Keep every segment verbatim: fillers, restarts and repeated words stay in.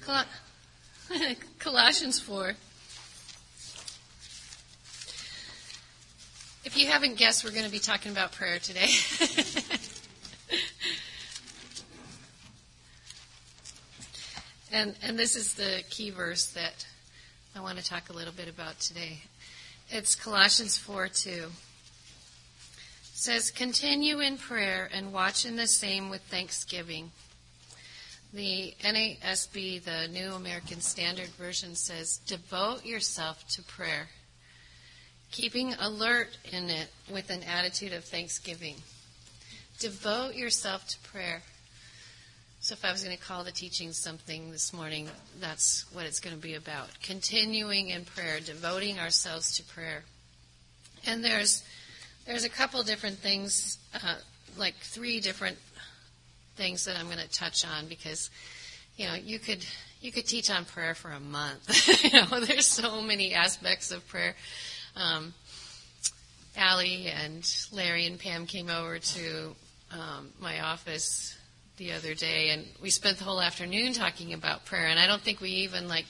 Col- Colossians four. If you haven't guessed, we're going to be talking about prayer today. and and this is the key verse that I want to talk a little bit about today. It's Colossians four two. It says, "Continue in prayer and watch in the same with thanksgiving." The N A S B, the New American Standard Version, says, "Devote yourself to prayer, keeping alert in it with an attitude of thanksgiving." Devote yourself to prayer. So if I was going to call the teaching something this morning, that's what it's going to be about. Continuing in prayer, devoting ourselves to prayer. And there's there's a couple different things, uh, like three different things that I'm going to touch on, because, you know, you could you could teach on prayer for a month. you know, there's so many aspects of prayer. Um, Allie and Larry and Pam came over to um, my office the other day, and we spent the whole afternoon talking about prayer. And I don't think we even like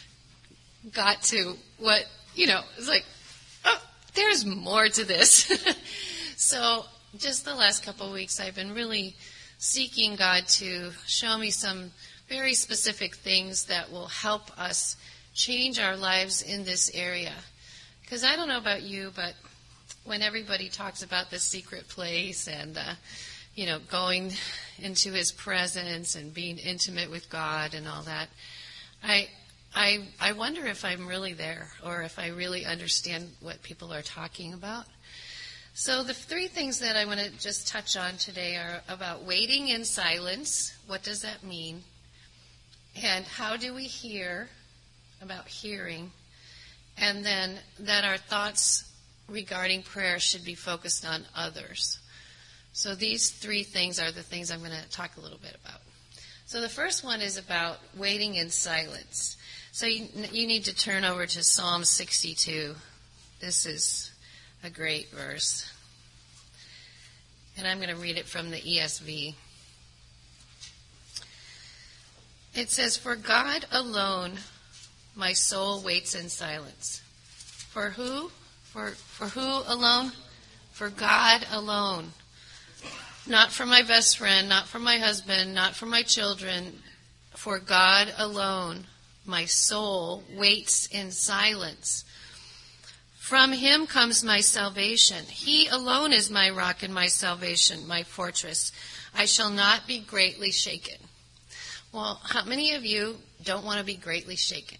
got to what you know. It's like, oh, there's more to this. So just the last couple of weeks, I've been really seeking God to show me some very specific things that will help us change our lives in this area. Because I don't know about you, but when everybody talks about the secret place and, uh, you know, going into His presence and being intimate with God and all that, I, I, I wonder if I'm really there, or if I really understand what people are talking about. So the three things that I want to just touch on today are about waiting in silence. What does that mean? And how do we hear, about hearing? And then that our thoughts regarding prayer should be focused on others. So these three things are the things I'm going to talk a little bit about. So the first one is about waiting in silence. So you, you need to turn over to Psalm sixty-two. This is a great verse. And I'm going to read it from the E S V. It says, "For God alone my soul waits in silence." For who? For, for who alone? For God alone. Not for my best friend, not for my husband, not for my children. For God alone my soul waits in silence. From Him comes my salvation. He alone is my rock and my salvation, my fortress. I shall not be greatly shaken. Well, how many of you don't want to be greatly shaken?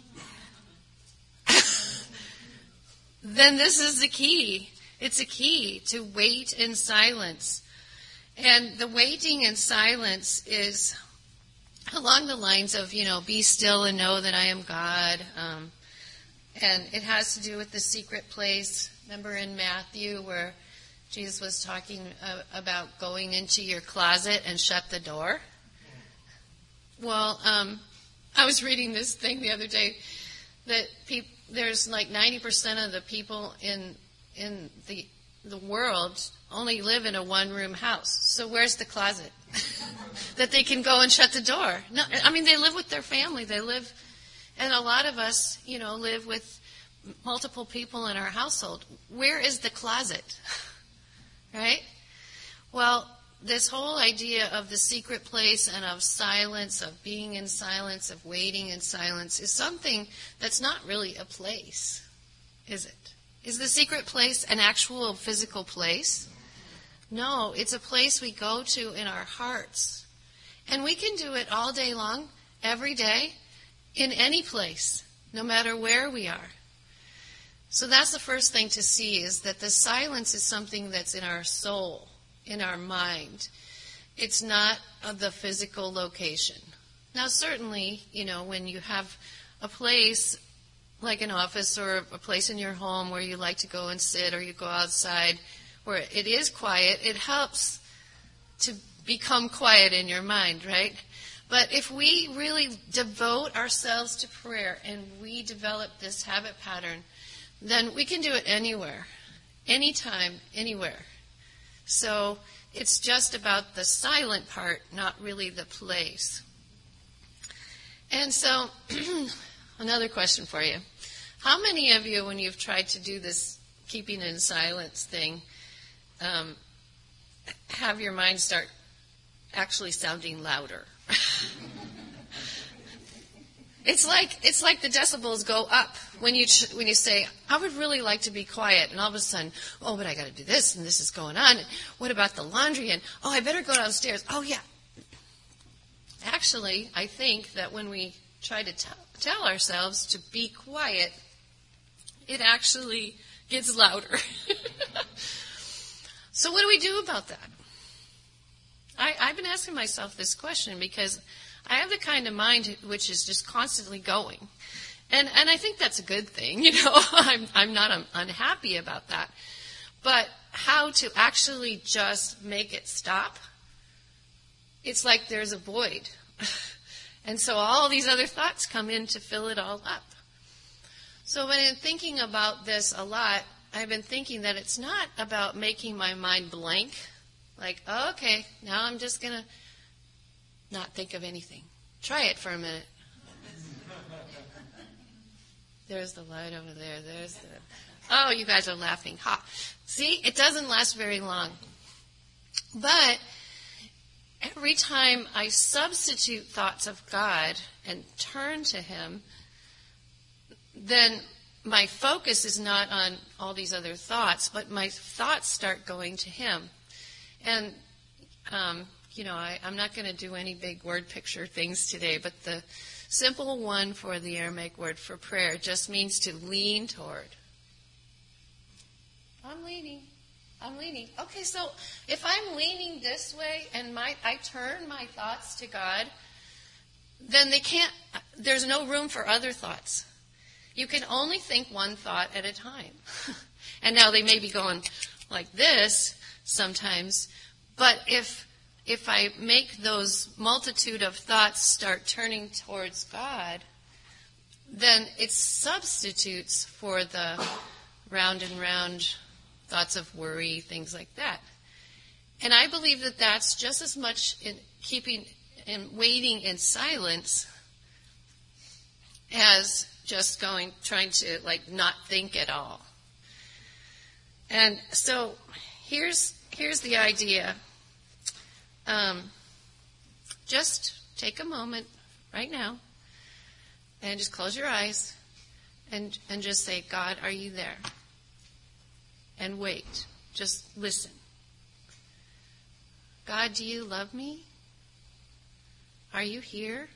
Then this is the key. It's a key to wait in silence. And the waiting in silence is along the lines of, you know, be still and know that I am God. Um, and it has to do with the secret place. Remember in Matthew where Jesus was talking uh, about going into your closet and shut the door? Well, um, I was reading this thing the other day that peop- there's like ninety percent of the people in in the the world only live in a one-room house. So where's the closet that they can go and shut the door? No, I mean, they live with their family. They live, and a lot of us, you know, live with multiple people in our household. Where is the closet? Right? Well, this whole idea of the secret place and of silence, of being in silence, of waiting in silence, is something that's not really a place, is it? Is the secret place an actual physical place? No, it's a place we go to in our hearts. And we can do it all day long, every day, in any place, no matter where we are. So that's the first thing to see, is that the silence is something that's in our soul, in our mind. It's not the physical location. Now, certainly, you know, when you have a place like an office or a place in your home where you like to go and sit, or you go outside where it is quiet, it helps to become quiet in your mind, right? But if we really devote ourselves to prayer and we develop this habit pattern, then we can do it anywhere, anytime, anywhere. So it's just about the silent part, not really the place. And so, another question for you. How many of you, when you've tried to do this keeping in silence thing, um, have your mind start actually sounding louder? It's like it's like the decibels go up when you ch- when you say, I would really like to be quiet, and all of a sudden, oh, but I got to do this, and this is going on. And what about the laundry? And oh, I better go downstairs. Oh, yeah. Actually, I think that when we try to t- tell ourselves to be quiet, it actually gets louder. So what do we do about that? I, I've been asking myself this question because I have the kind of mind which is just constantly going. And and I think that's a good thing, you know. I'm I'm not um, unhappy about that. But how to actually just make it stop? It's like there's a void. And so all these other thoughts come in to fill it all up. So when I'm thinking about this a lot, I've been thinking that it's not about making my mind blank. Like, oh, okay, now I'm just going to not think of anything. Try it for a minute. There's the light over there. There's the... Oh, you guys are laughing. Ha. See, it doesn't last very long. But every time I substitute thoughts of God and turn to Him, then my focus is not on all these other thoughts, but my thoughts start going to Him. And, um, you know, I, I'm not going to do any big word picture things today, but the simple one for the Aramaic word for prayer just means to lean toward. I'm leaning. I'm leaning. Okay, so if I'm leaning this way and my I turn my thoughts to God, then they can't, there's no room for other thoughts. You can only think one thought at a time. And now they may be going like this sometimes, but if if I make those multitude of thoughts start turning towards God, then it substitutes for the round and round thoughts of worry, things like that. And I believe that that's just as much in keeping and waiting in silence as just going, trying to like not think at all. And so here's here's the idea. Um, just take a moment right now and just close your eyes and and just say, God, are you there? And wait. Just listen. God, do you love me? Are you here?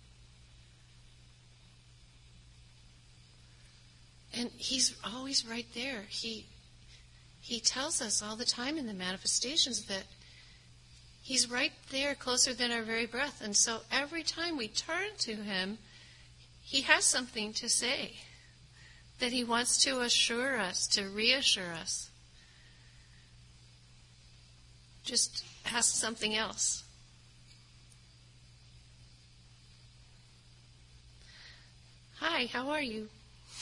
And He's always right there. He He tells us all the time in the manifestations that He's right there, closer than our very breath. And so every time we turn to Him, He has something to say that He wants to assure us, to reassure us. Just ask something else. Hi, how are you?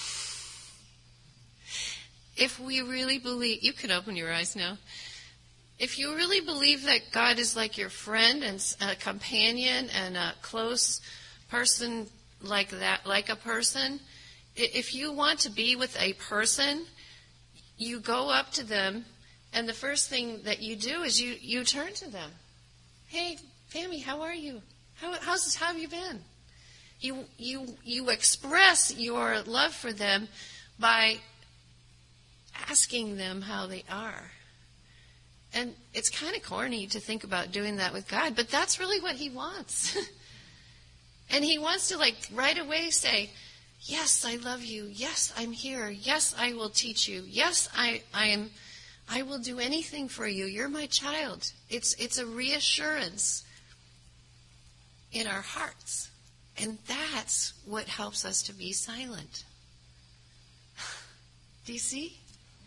If we really believe, you can open your eyes now. If you really believe that God is like your friend and a companion and a close person like that, like a person, if you want to be with a person, you go up to them, and the first thing that you do is you, you turn to them. Hey, Pammy, how are you? How how's this, how have you been? You you you express your love for them by asking them how they are. And it's kind of corny to think about doing that with God, but that's really what He wants. And He wants to, like, right away say, yes, I love you. Yes, I'm here. Yes, I will teach you. Yes, I, I am. I will do anything for you. You're my child. It's it's a reassurance in our hearts. And that's what helps us to be silent. Do you see?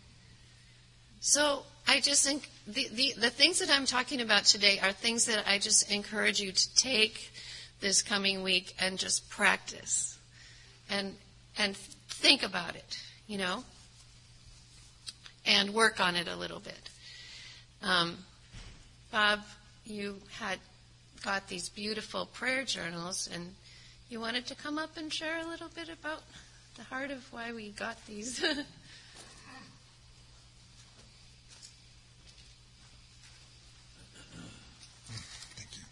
So I just think the, the, the things that I'm talking about today are things that I just encourage you to take this coming week and just practice and and think about it, you know, and work on it a little bit. Um, Bob, you had got these beautiful prayer journals, and you wanted to come up and share a little bit about the heart of why we got these. Thank you.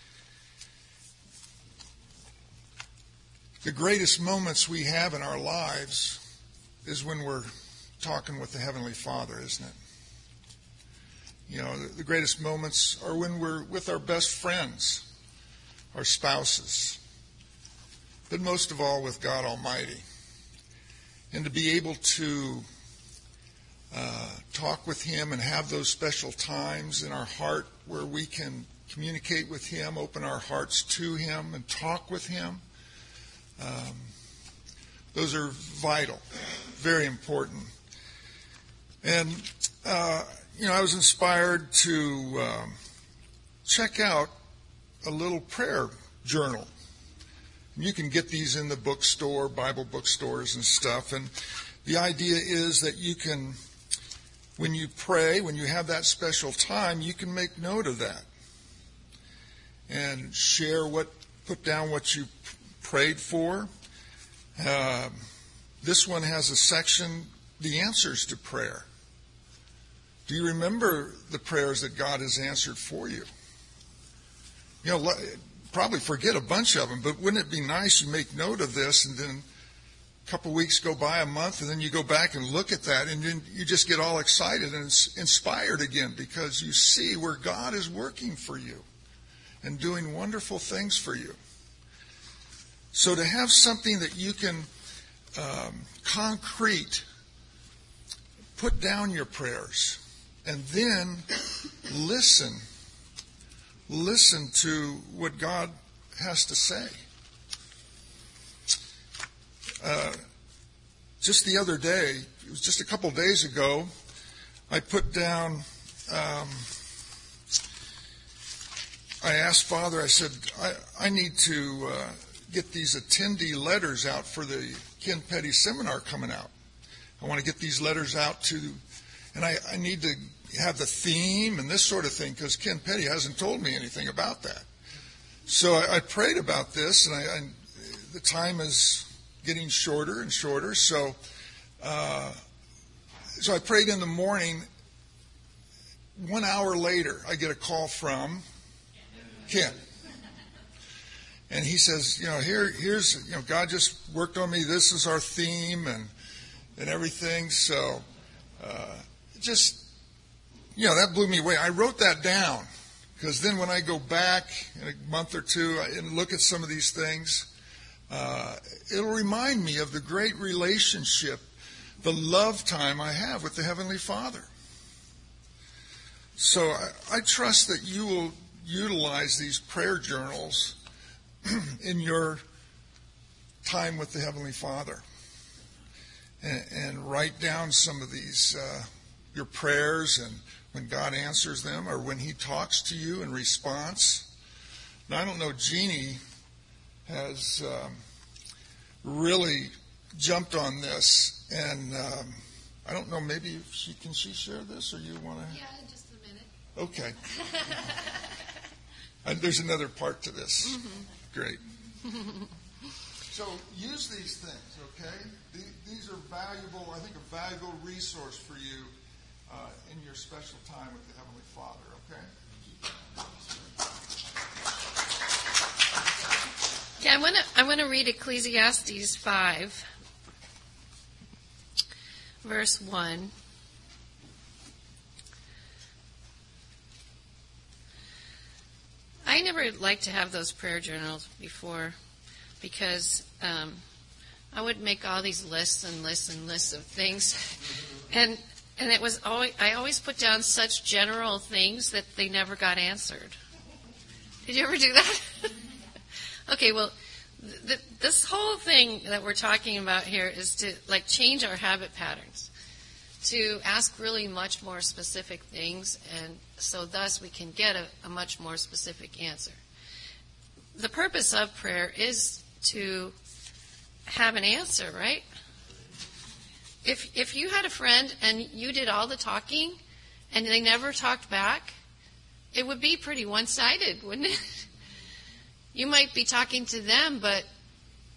The greatest moments we have in our lives is when we're talking with the Heavenly Father, isn't it? You know, the, the greatest moments are when we're with our best friends, our spouses, but most of all with God Almighty. And to be able to uh, talk with Him and have those special times in our heart where we can communicate with Him, open our hearts to Him, and talk with Him. Um, those are vital, very important. And, uh, you know, I was inspired to um, check out a little prayer journal. You can get these in the bookstore, Bible bookstores and stuff. And the idea is that you can, when you pray, when you have that special time, you can make note of that and share what, put down what you prayed for. Uh, this one has a section, the answers to prayer. Do you remember the prayers that God has answered for you? You know, probably forget a bunch of them, but wouldn't it be nice you make note of this, and then a couple of weeks go by, a month, and then you go back and look at that, and then you just get all excited and inspired again because you see where God is working for you and doing wonderful things for you. So to have something that you can um, concrete, put down your prayers, and then listen. Listen to what God has to say. Uh, just the other day, it was just a couple of days ago, I put down, um, I asked Father, I said, I, I need to uh, get these attendee letters out for the Ken Petty seminar coming out. I want to get these letters out to, and I, I need to have the theme and this sort of thing because Ken Petty hasn't told me anything about that. So I, I prayed about this, and I, I, the time is getting shorter and shorter. So, uh, so I prayed in the morning. One hour later, I get a call from Ken. And he says, you know, here, here's, you know, God just worked on me. This is our theme and and everything. So, uh, just, you know, that blew me away. I wrote that down because then when I go back in a month or two and look at some of these things, uh, it'll remind me of the great relationship, the love time I have with the Heavenly Father. So I, I trust that you will utilize these prayer journals in your time with the Heavenly Father, and, and write down some of these, uh, your prayers, and when God answers them or when He talks to you in response. Now, I don't know, Jeannie has um, really jumped on this, and um, I don't know, maybe she can she share this, or you want to? Yeah, in just a minute. Okay. And there's another part to this. Mm-hmm. Great. So use these things, okay? These are valuable, I think a valuable resource for you uh, in your special time with the Heavenly Father, okay? Yeah, I want to I want to read Ecclesiastes five, verse one. I never liked to have those prayer journals before because um, I would make all these lists and lists and lists of things, and and it was always I always put down such general things that they never got answered. Did you ever do that? Okay, well, th- th- this whole thing that we're talking about here is to like change our habit patterns, to ask really much more specific things, and so thus we can get a, a much more specific answer. The purpose of prayer is to have an answer, right? If if you had a friend and you did all the talking and they never talked back, it would be pretty one-sided, wouldn't it? You might be talking to them, but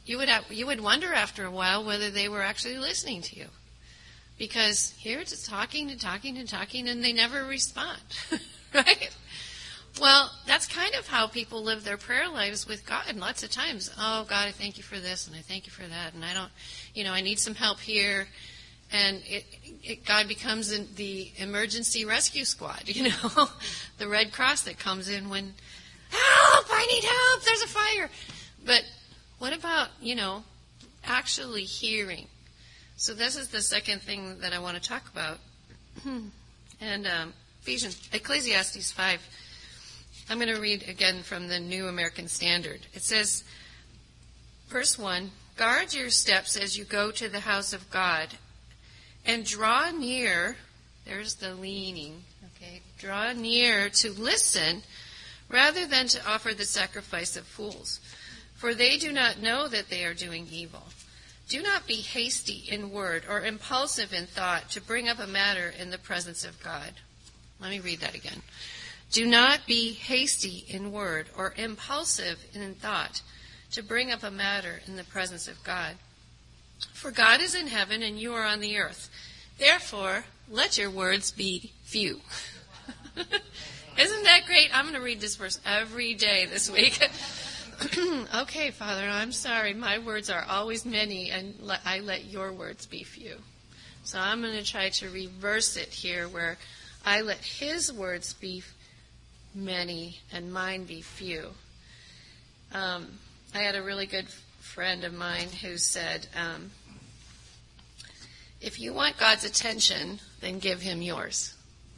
you would have, you would wonder after a while whether they were actually listening to you. Because here it's talking and talking and talking and they never respond. Right? Well, that's kind of how people live their prayer lives with God lots of times. Oh, God, I thank you for this and I thank you for that. And I don't, you know, I need some help here. And it, it, God becomes in the emergency rescue squad, you know, the Red Cross that comes in when, help, I need help, there's a fire. But what about, you know, actually hearing? So this is the second thing that I want to talk about. And um, Ephesians, Ecclesiastes five. I'm going to read again from the New American Standard. It says, verse one, guard your steps as you go to the house of God, and draw near, there's the leaning, okay, draw near to listen, rather than to offer the sacrifice of fools, for they do not know that they are doing evil. Do not be hasty in word or impulsive in thought to bring up a matter in the presence of God. Let me read that again. Do not be hasty in word or impulsive in thought to bring up a matter in the presence of God. For God is in heaven and you are on the earth. Therefore, let your words be few. Isn't that great? I'm going to read this verse every day this week. Okay, Father, I'm sorry. My words are always many, and I let your words be few. So I'm going to try to reverse it here, where I let his words be many and mine be few. Um, I had a really good friend of mine who said, um, if you want God's attention, then give him yours.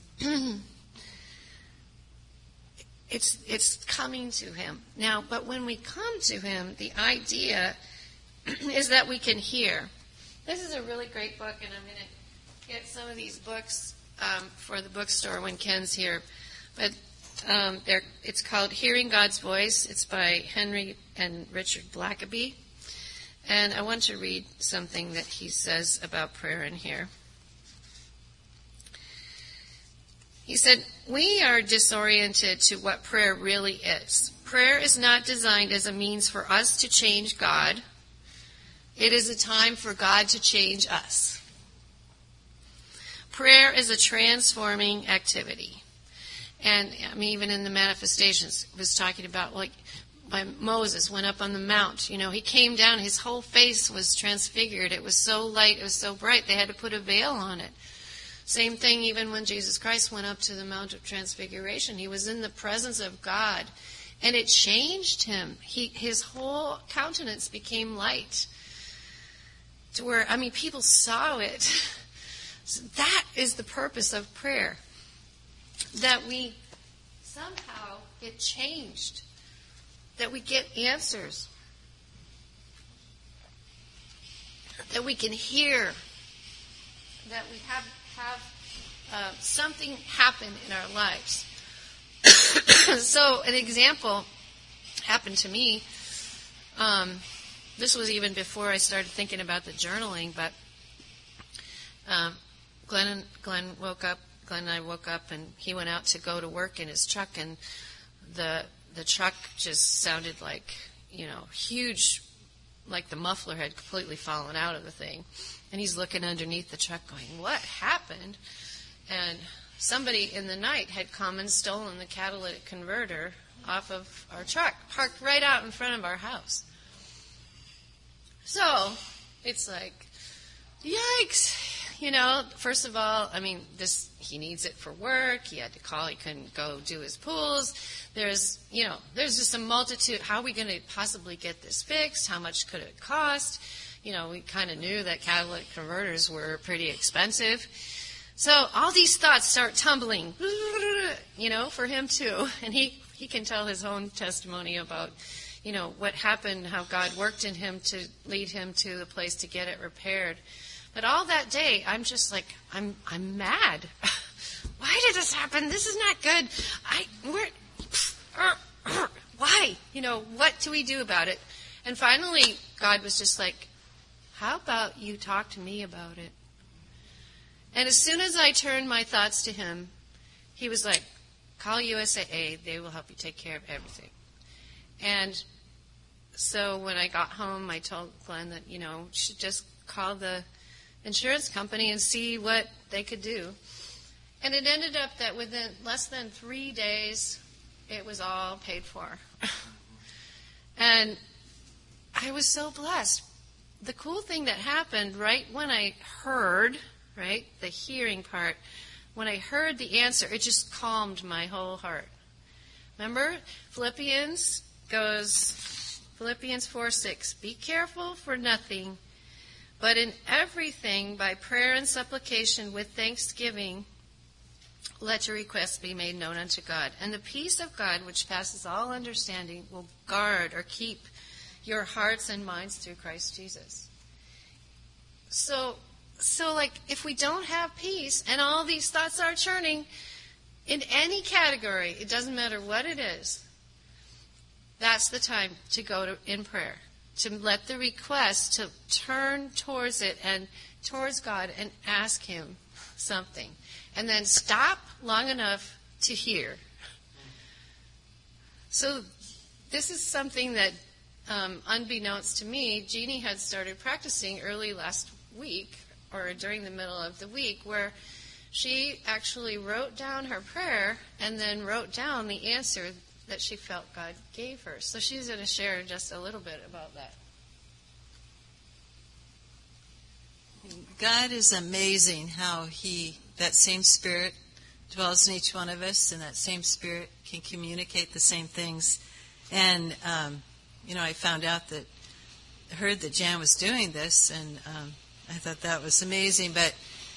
It's it's coming to him. Now, but when we come to him, the idea is that we can hear. This is a really great book, and I'm going to get some of these books um, for the bookstore when Ken's here. But um, they're, it's called Hearing God's Voice. It's by Henry and Richard Blackaby. And I want to read something that he says about prayer in here. He said, we are disoriented to what prayer really is. Prayer is not designed as a means for us to change God. It is a time for God to change us. Prayer is a transforming activity. And I mean, even in the manifestations, it was talking about, like, when Moses went up on the mount. You know, he came down, his whole face was transfigured. It was so light, it was so bright, they had to put a veil on it. Same thing even when Jesus Christ went up to the Mount of Transfiguration. He was in the presence of God, and it changed him. He, his whole countenance became light. To where, I mean, people saw it. So that is the purpose of prayer. That we somehow get changed. That we get answers. That we can hear. That we have have uh, something happen in our lives. So an example happened to me. Um, this was even before I started thinking about the journaling, but um, Glenn, Glenn woke up, Glenn and I woke up, and he went out to go to work in his truck, and the the truck just sounded like, you know, huge, like the muffler had completely fallen out of the thing. And he's looking underneath the truck going, what happened? And somebody in the night had come and stolen the catalytic converter off of our truck, parked right out in front of our house. So it's like, yikes. You know, first of all, I mean, this he needs it for work. He had to call. He couldn't go do his pools. There's, you know, there's just a multitude. How are we going to possibly get this fixed? How much could it cost? You know, we kind of knew that catalytic converters were pretty expensive. So all these thoughts start tumbling, you know, for him too. And he, he can tell his own testimony about, you know, what happened, how God worked in him to lead him to the place to get it repaired. But all that day, I'm just like, I'm I'm mad. Why did this happen? This is not good. I, we're, why? You know, what do we do about it? And finally, God was just like, how about you talk to me about it? And as soon as I turned my thoughts to him, he was like, call U S A A. They will help you take care of everything. And so when I got home, I told Glenn that, you know, should just call the insurance company and see what they could do. And it ended up that within less than three days, it was all paid for. And I was so blessed. The cool thing that happened right when I heard, right, the hearing part, when I heard the answer, it just calmed my whole heart. Remember, Philippians goes, Philippians four six, be careful for nothing, but in everything by prayer and supplication with thanksgiving, let your requests be made known unto God. And the peace of God, which passes all understanding, will guard or keep your hearts and minds through Christ Jesus. So, so like, if we don't have peace and all these thoughts are churning in any category, it doesn't matter what it is, that's the time to go to, in prayer, to let the request, to turn towards it and towards God and ask Him something. And then stop long enough to hear. So this is something that, um, unbeknownst to me, Jeannie had started practicing early last week, or during the middle of the week, where she actually wrote down her prayer and then wrote down the answer that she felt God gave her. So she's going to share just a little bit about that. God is amazing how He, that same Spirit dwells in each one of us, and that same Spirit can communicate the same things. And, um, you know, I found out that, heard that Jan was doing this, and um, I thought that was amazing. But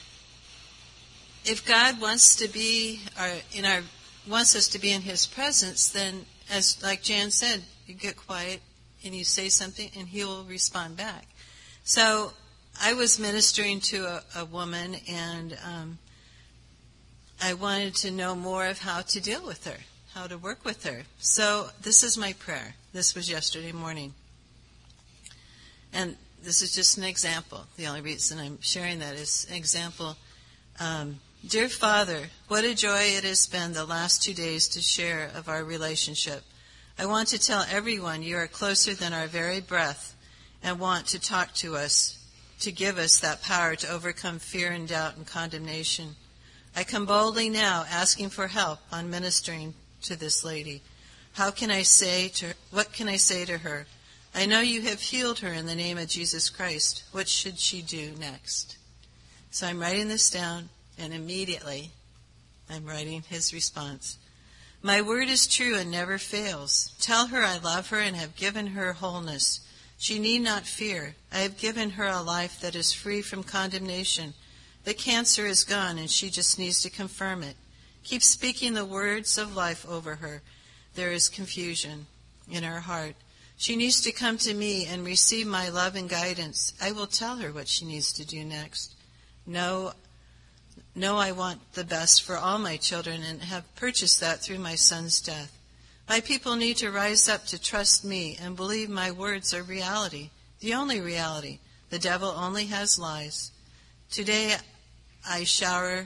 if God wants to be our, in our, wants us to be in His presence, then, as like Jan said, you get quiet and you say something, and He will respond back. So I was ministering to a, a woman, and um, I wanted to know more of how to deal with her, how to work with her. So this is my prayer. This was yesterday morning. And this is just an example. The only reason I'm sharing that is an example. Um, Dear Father, what a joy it has been the last two days to share of our relationship. I want to tell everyone you are closer than our very breath and want to talk to us, to give us that power to overcome fear and doubt and condemnation. I come boldly now asking for help on ministering to this lady. How can I say to her, what can I say to her? I know you have healed her in the name of Jesus Christ. What should she do next? So I'm writing this down, and immediately I'm writing his response. My word is true and never fails. Tell her I love her and have given her wholeness. She need not fear. I have given her a life that is free from condemnation. The cancer is gone, and she just needs to confirm it. Keep speaking the words of life over her. There is confusion in her heart. She needs to come to me and receive my love and guidance. I will tell her what she needs to do next. No, no, I want the best for all my children and have purchased that through my son's death. My people need to rise up to trust me and believe my words are reality, the only reality. The devil only has lies. Today I shower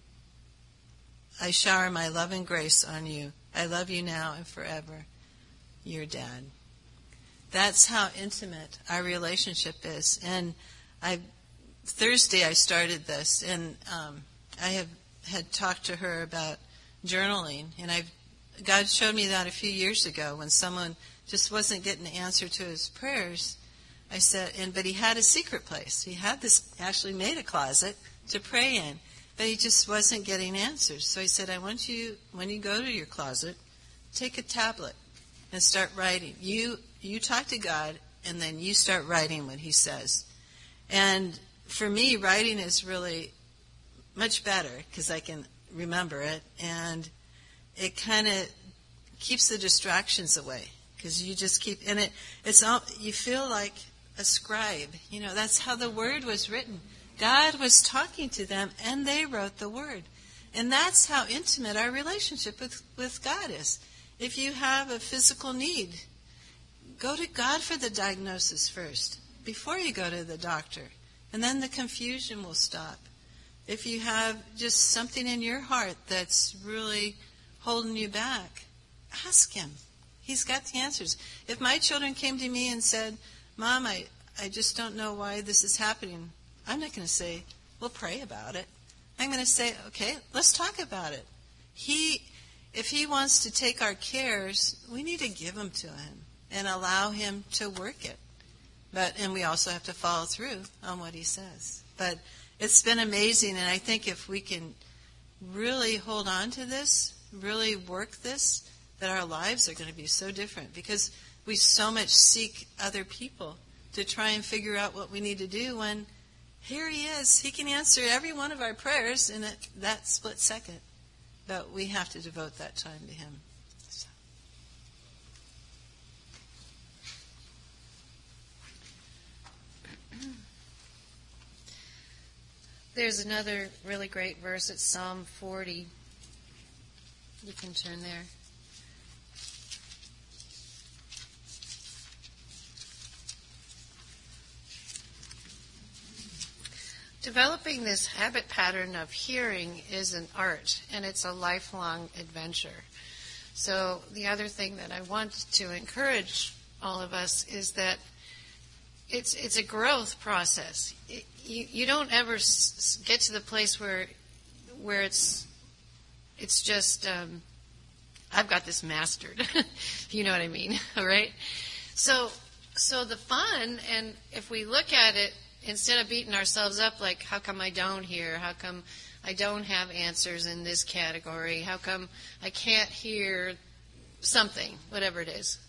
I shower my love and grace on you. I love you now and forever. Your dad. That's how intimate our relationship is. And I Thursday I started this, and um, I have had talked to her about journaling, and I've God showed me that a few years ago when someone just wasn't getting the answer to his prayers. I said, and but he had a secret place. He had this, actually made a closet to pray in, but he just wasn't getting answers. So I said, I want you, when you go to your closet, take a tablet and start writing. You you talk to God, and then you start writing what He says. And for me, writing is really much better because I can remember it, and it kind of keeps the distractions away because you just keep in it. It's all you feel like a scribe. You know, that's how the Word was written. God was talking to them, and they wrote the Word. And that's how intimate our relationship with, with God is. If you have a physical need, go to God for the diagnosis first before you go to the doctor. And then the confusion will stop. If you have just something in your heart that's really holding you back, ask Him. He's got the answers. If my children came to me and said, Mom, I, I just don't know why this is happening, I'm not going to say, well, pray about it. I'm going to say, okay, let's talk about it. He, if he wants to take our cares, we need to give them to him and allow him to work it. But and we also have to follow through on what he says. But it's been amazing, and I think if we can really hold on to this, really work this, that our lives are going to be so different, because we so much seek other people to try and figure out what we need to do when here he is. He can answer every one of our prayers in a, that split second. But we have to devote that time to him. So. There's another really great verse. It's Psalm forty. You can turn there. Developing this habit pattern of hearing is an art, and it's a lifelong adventure. So the other thing that I want to encourage all of us is that it's it's a growth process. It, you you don't ever s- get to the place where where it's it's just um, I've got this mastered. You know what I mean, all right? So so the fun, and if we look at it, instead of beating ourselves up like, how come I don't hear? How come I don't have answers in this category? How come I can't hear something, whatever it is?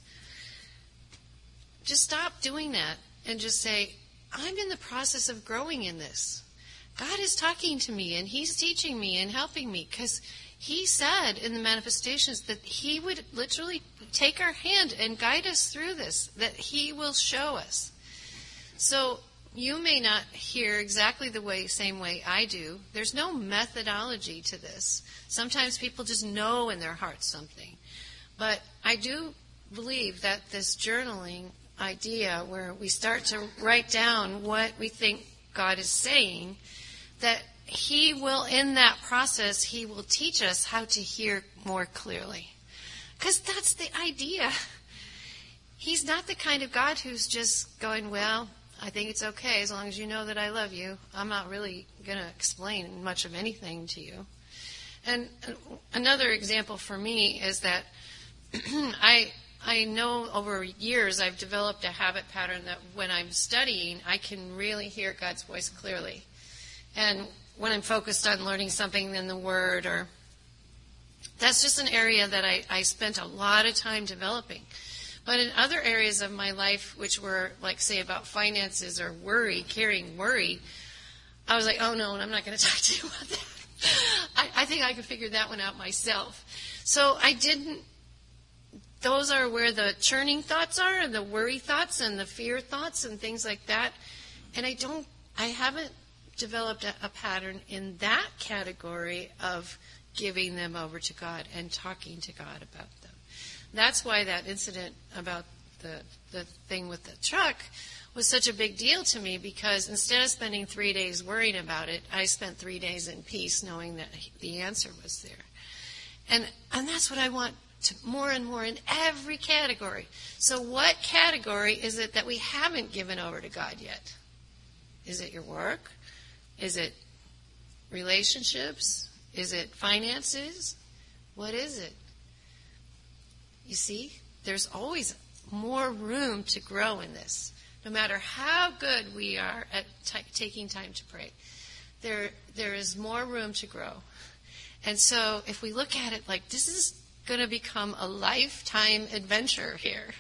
Just stop doing that and just say, I'm in the process of growing in this. God is talking to me, and he's teaching me and helping me, because he said in the manifestations that he would literally take our hand and guide us through this, that he will show us. So you may not hear exactly the way, same way I do. There's no methodology to this. Sometimes people just know in their heart something. But I do believe that this journaling idea, where we start to write down what we think God is saying, that he will, in that process, he will teach us how to hear more clearly. Because that's the idea. He's not the kind of God who's just going, well, I think it's okay as long as you know that I love you. I'm not really going to explain much of anything to you. And another example for me is that I I know over years I've developed a habit pattern that when I'm studying, I can really hear God's voice clearly. And when I'm focused on learning something in the Word, or that's just an area that I, I spent a lot of time developing. But in other areas of my life, which were, like, say, about finances or worry, carrying worry, I was like, oh, no, I'm not going to talk to you about that. I, I think I can figure that one out myself. So I didn't, those are where the churning thoughts are, and the worry thoughts and the fear thoughts and things like that. And I don't, I haven't developed a, a pattern in that category of giving them over to God and talking to God about them. That's why that incident about the the thing with the truck was such a big deal to me, because instead of spending three days worrying about it, I spent three days in peace knowing that the answer was there. And and that's what I want to more and more in every category. So what category is it that we haven't given over to God yet? Is it your work? Is it relationships? Is it finances? What is it? You see, there's always more room to grow in this. No matter how good we are at t- taking time to pray, there there is more room to grow. And so if we look at it like this is going to become a lifetime adventure here,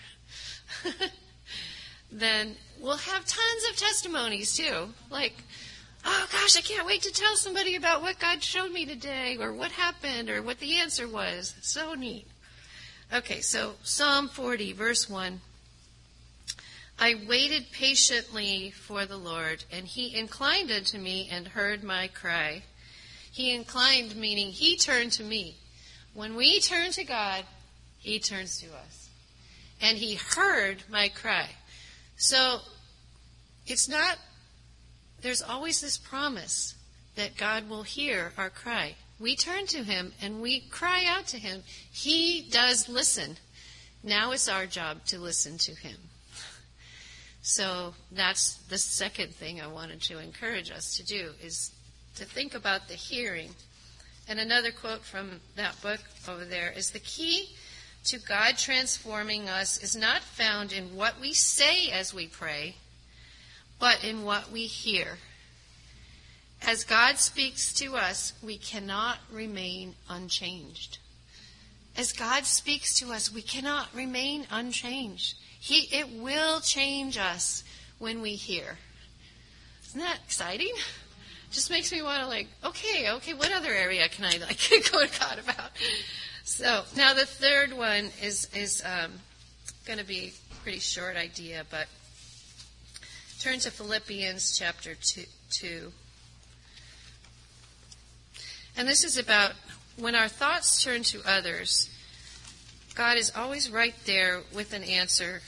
then we'll have tons of testimonies too. Like, oh gosh, I can't wait to tell somebody about what God showed me today, or what happened, or what the answer was. So neat. Okay, so Psalm forty, verse one. I waited patiently for the Lord, and he inclined unto me and heard my cry. He inclined, meaning he turned to me. When we turn to God, he turns to us. And he heard my cry. So it's not, there's always this promise that God will hear our cry. We turn to him and we cry out to him. He does listen. Now it's our job to listen to him. So that's the second thing I wanted to encourage us to do, is to think about the hearing. And another quote from that book over there is, the key to God transforming us is not found in what we say as we pray, but in what we hear. As God speaks to us, we cannot remain unchanged. As God speaks to us, we cannot remain unchanged. He, it will change us when we hear. Isn't that exciting? Just makes me want to like, okay, okay, what other area can I like go to God about? So now the third one is is um, going to be a pretty short idea, but turn to Philippians chapter two, two. And this is about when our thoughts turn to others, God is always right there with an answer.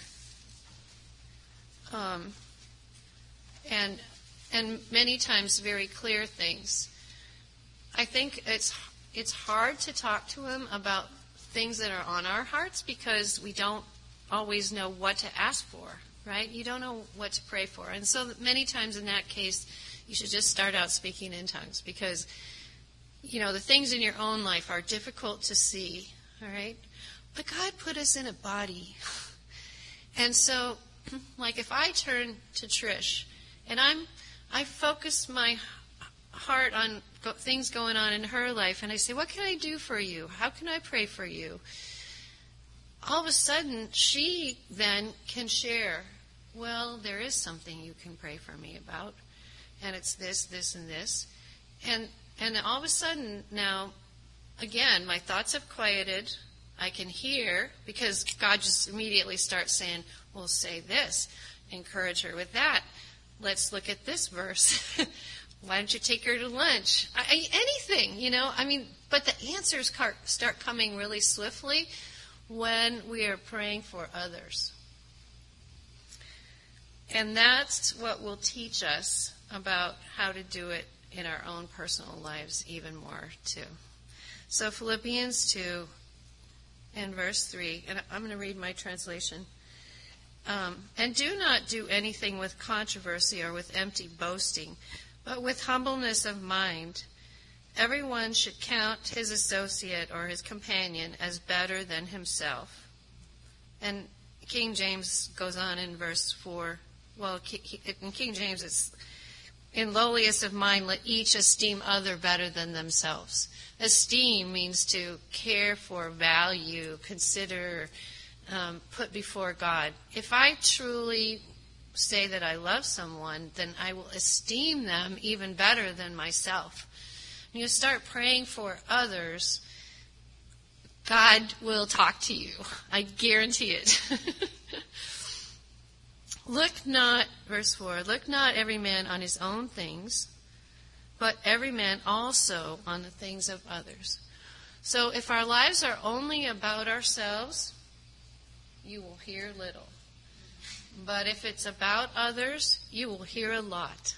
Um, and and many times very clear things. I think it's it's hard to talk to him about things that are on our hearts because we don't always know what to ask for, right? You don't know what to pray for. And so many times in that case, you should just start out speaking in tongues because, you know, the things in your own life are difficult to see, all right? But God put us in a body. And so, like if I turn to Trish and I'm I focus my heart on go, things going on in her life, and I say, what can I do for you? How can I pray for you? All of a sudden, she then can share, well, there is something you can pray for me about, and it's this, this, and this. And and all of a sudden, now, again, my thoughts have quieted. I can hear, because God just immediately starts saying, well, say this. Encourage her with that. Let's look at this verse. Why don't you take her to lunch? I, anything, you know. I mean, but the answers start coming really swiftly when we are praying for others. And that's what will teach us about how to do it in our own personal lives even more, too. So Philippians two and verse three, and I'm going to read my translation. Um, and do not do anything with controversy or with empty boasting, but with humbleness of mind. Everyone should count his associate or his companion as better than himself. And King James goes on in verse four. Well, in King James it's, in lowliest of mind, let each esteem other better than themselves. Esteem means to care for, value, consider, Um, put before God. If I truly say that I love someone, then I will esteem them even better than myself. When you start praying for others, God will talk to you. I guarantee it. Look not, verse four, look not every man on his own things, but every man also on the things of others. So if our lives are only about ourselves, you will hear little. But if it's about others, you will hear a lot.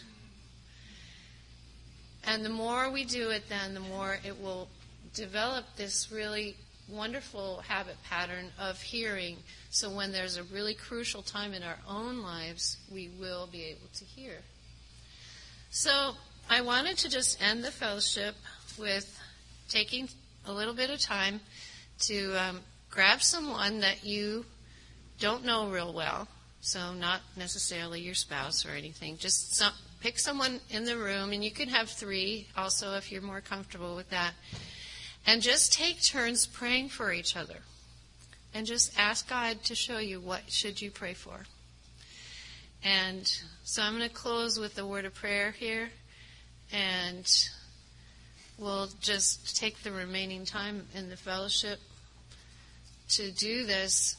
And the more we do it then, the more it will develop this really wonderful habit pattern of hearing. So when there's a really crucial time in our own lives, we will be able to hear. So I wanted to just end the fellowship with taking a little bit of time to um, grab someone that you don't know real well, so not necessarily your spouse or anything. Just some, pick someone in the room, and you can have three also if you're more comfortable with that. And just take turns praying for each other. And just ask God to show you what should you pray for. And so I'm going to close with a word of prayer here. And we'll just take the remaining time in the fellowship to do this.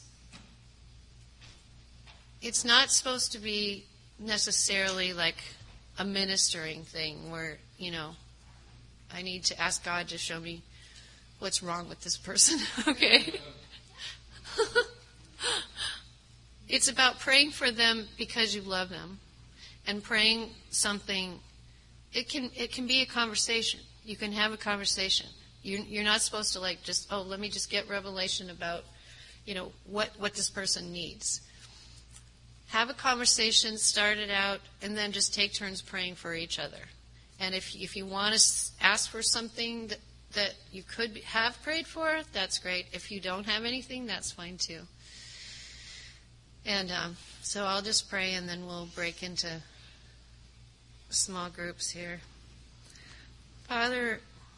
It's not supposed to be necessarily like a ministering thing where, you know, I need to ask God to show me what's wrong with this person, okay? It's about praying for them because you love them, and praying something. It can it can be a conversation. You can have a conversation. You're, you're not supposed to like just, oh, let me just get revelation about, you know, what, what this person needs. Have a conversation, start it out, and then just take turns praying for each other. And if if you want to ask for something that, that you could have prayed for, that's great. If you don't have anything, that's fine too. And um, so I'll just pray, and then we'll break into small groups here. Father,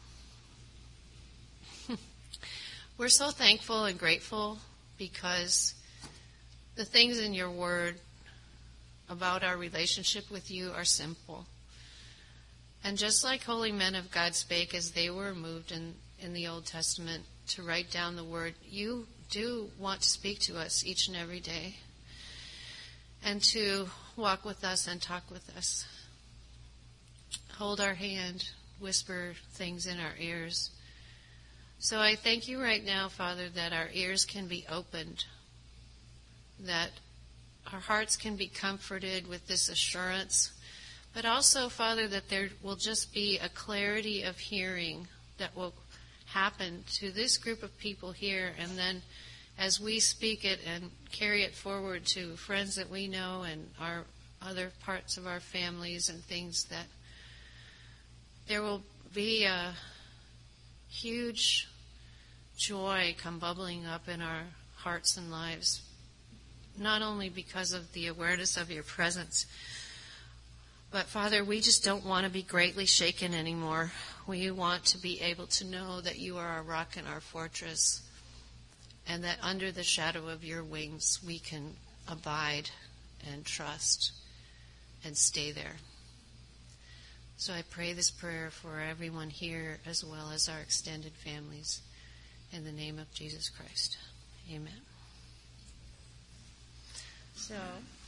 we're so thankful and grateful because the things in your word about our relationship with you are simple. And just like holy men of God spake as they were moved in, in the Old Testament to write down the word, you do want to speak to us each and every day and to walk with us and talk with us. Hold our hand, whisper things in our ears. So I thank you right now, Father, that our ears can be opened, that our hearts can be comforted with this assurance, but also, Father, that there will just be a clarity of hearing that will happen to this group of people here, and then as we speak it and carry it forward to friends that we know and our other parts of our families and things, that there will be a huge joy come bubbling up in our hearts and lives, not only because of the awareness of your presence, but Father, we just don't want to be greatly shaken anymore. We want to be able to know that you are our rock and our fortress, and that under the shadow of your wings we can abide and trust and stay there. So I pray this prayer for everyone here as well as our extended families. In the name of Jesus Christ. Amen. So